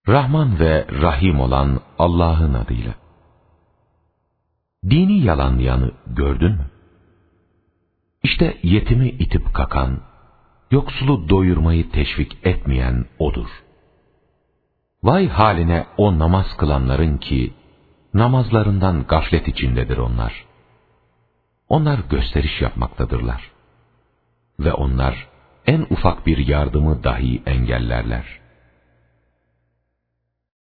Rahman ve Rahim olan Allah'ın adıyla. Dini yalanlayanı gördün mü? İşte yetimi itip kakan, yoksulu doyurmayı teşvik etmeyen odur. Vay haline o namaz kılanların ki, namazlarından gaflet içindedir onlar. Onlar gösteriş yapmaktadırlar. Ve onlar en ufak bir yardımı dahi engellerler.